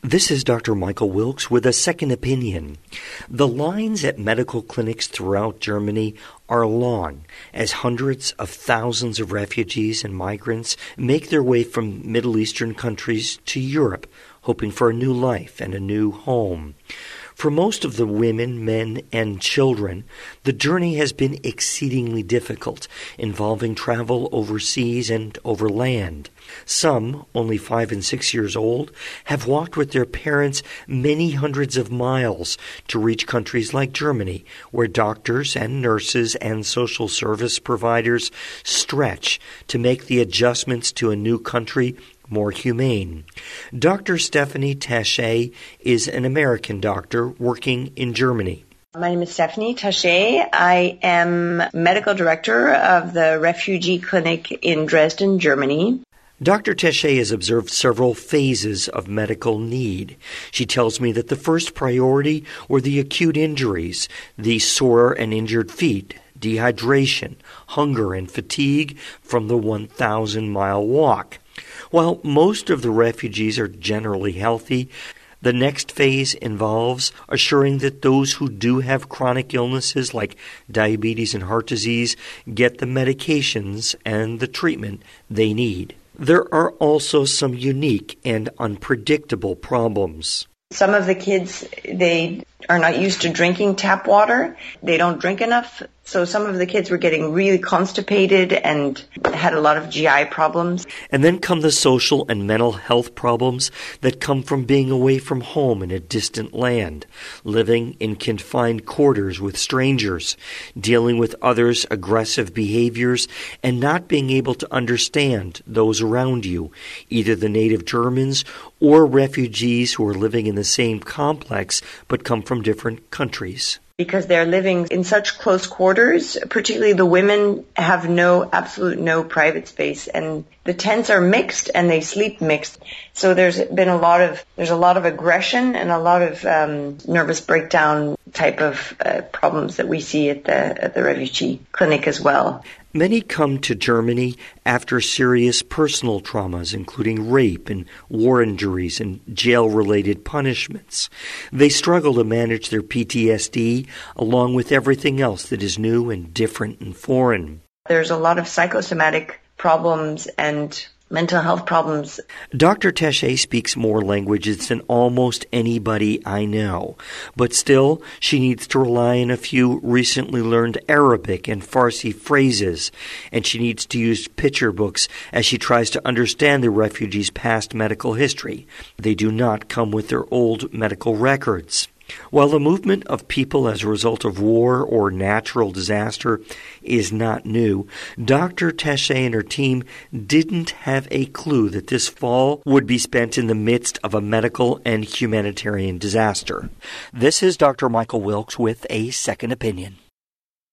This is Dr. Michael Wilkes with a second opinion. The lines at medical clinics throughout Germany are long as hundreds of thousands of refugees and migrants make their way from Middle Eastern countries to Europe, hoping for a new life and a new home. For most of the women, men, and children, the journey has been exceedingly difficult, involving travel overseas and over land. Some, only 5 and 6 years old, have walked with their parents many hundreds of miles to reach countries like Germany, where doctors and nurses and social service providers stretch to make the adjustments to a new country more humane. Dr. Stephanie Taché is an American doctor working in Germany. My name is Stephanie Taché. I am medical director of the refugee clinic in Dresden, Germany. Dr. Taché has observed several phases of medical need. She tells me that the first priority were the acute injuries, the sore and injured feet, dehydration, hunger, and fatigue from the 1,000-mile walk. While most of the refugees are generally healthy, the next phase involves assuring that those who do have chronic illnesses like diabetes and heart disease get the medications and the treatment they need. There are also some unique and unpredictable problems. Some of the kids, they are not used to drinking tap water. They don't drink enough. So some of the kids were getting really constipated and had a lot of GI problems. And then come the social and mental health problems that come from being away from home in a distant land, living in confined quarters with strangers, dealing with others' aggressive behaviors, and not being able to understand those around you, either the native Germans or refugees who are living in the same complex but come from different countries. Because they're living in such close quarters, particularly the women have absolute no private space, and the tents are mixed and they sleep mixed. So there's a lot of aggression and a lot of nervous breakdown type of problems that we see at the refugee clinic as well. Many come to Germany after serious personal traumas, including rape and war injuries and jail-related punishments. They struggle to manage their PTSD along with everything else that is new and different and foreign. There's a lot of psychosomatic problems and mental health problems. Dr. Taché speaks more languages than almost anybody I know, but still she needs to rely on a few recently learned Arabic and Farsi phrases, and she needs to use picture books as she tries to understand the refugees' past medical history. They do not come with their old medical records. While the movement of people as a result of war or natural disaster is not new, Dr. Taché and her team didn't have a clue that this fall would be spent in the midst of a medical and humanitarian disaster. This is Dr. Michael Wilkes with a second opinion.